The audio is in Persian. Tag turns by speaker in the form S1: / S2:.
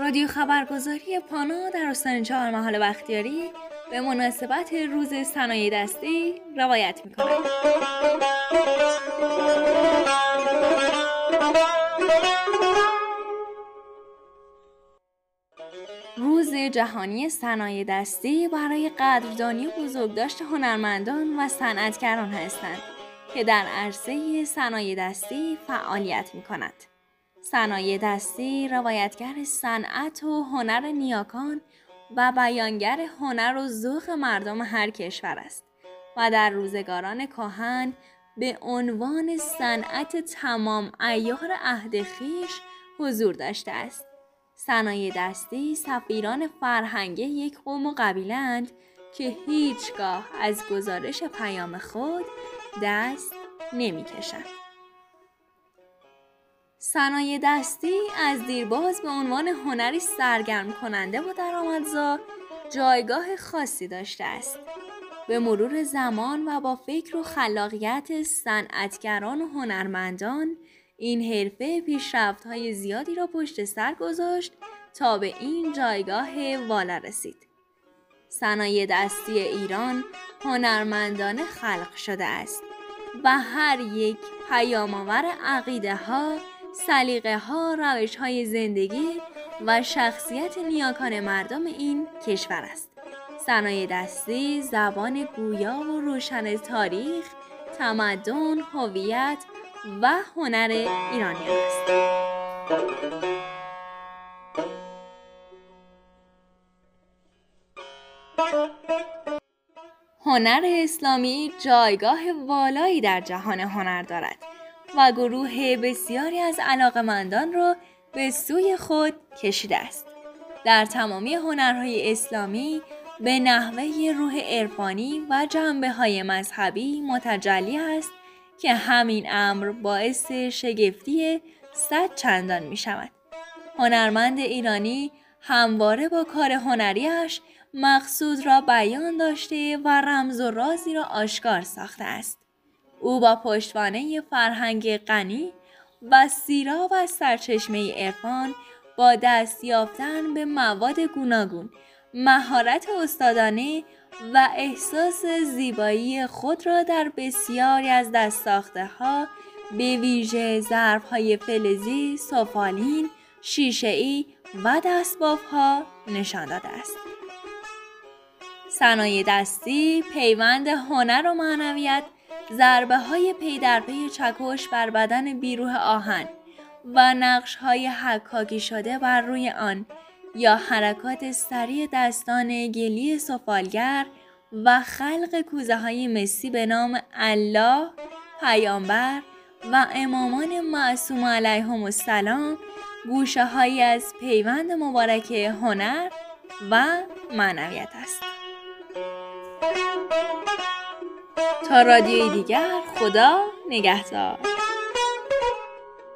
S1: رادیو خبرگزاری پانا در استان چهارمحال بختیاری به مناسبت روز صنایع دستی روایت می‌کند. روز جهانی صنایع دستی برای قدردانی و بزرگداشت هنرمندان و صنعتگران هستند که در عرصه صنایع دستی فعالیت می‌کند. صنایع دستی روایتگر صنعت و هنر نیاکان و بیانگر هنر و ذوق مردم هر کشور است و در روزگاران کهن به عنوان صنعت تمام عیار عهد خویش حضور داشته است. صنایع دستی سفیران فرهنگی یک قوم و قبیله‌اند که هیچگاه از گزارش پیام خود دست نمی‌کشند. صنایع دستی از دیرباز به عنوان هنری سرگرم کننده و درآمدزا جایگاه خاصی داشته است. به مرور زمان و با فکر و خلاقیت صنعتگران و هنرمندان این حرفه پیشرفت‌های زیادی را پشت سر گذاشت تا به این جایگاه والا رسید. صنایع دستی ایران هنرمندانه خلق شده است و هر یک پیام‌آور عقیده‌ها، سلیقه‌ها، روش‌های زندگی و شخصیت نیاکان مردم این کشور است. صنایع دستی زبان گویا و روشن تاریخ، تمدن، هویت و هنر ایرانیان است. هنر اسلامی جایگاه والایی در جهان هنر دارد و گروه بسیاری از علاقه‌مندان را به سوی خود کشیده است. در تمامی هنرهای اسلامی به نحوه روح عرفانی و جنبه‌های مذهبی متجلی است که همین امر باعث شگفتی 100 چندان می شود. هنرمند ایرانی همواره با کار هنریش مقصود را بیان داشته و رمز و رازی را آشکار ساخته است. او با پشتوانه فرهنگ غنی و سیراب از سرچشمه عرفان با دست یافتن به مواد گوناگون، مهارت استادانه و احساس زیبایی خود را در بسیاری از دست‌ساخته‌ها به ویژه ظرف‌های فلزی، سفالین، شیشه‌ای و دستباف‌ها نشان داده است. صنایع دستی پیوند هنر و معنویت، ضربه‌های پی در پی چکش بر بدن بیروح آهن و نقش‌های حکاکی شده بر روی آن یا حرکات سریع دستان گلی سفالگر و خلق کوزه‌های مسی به نام الله، پیامبر و امامان معصوم علیهم السلام گوشه‌هایی از پیوند مبارک هنر و معنویت است. تا رادیوی دیگر، خدا نگهدار.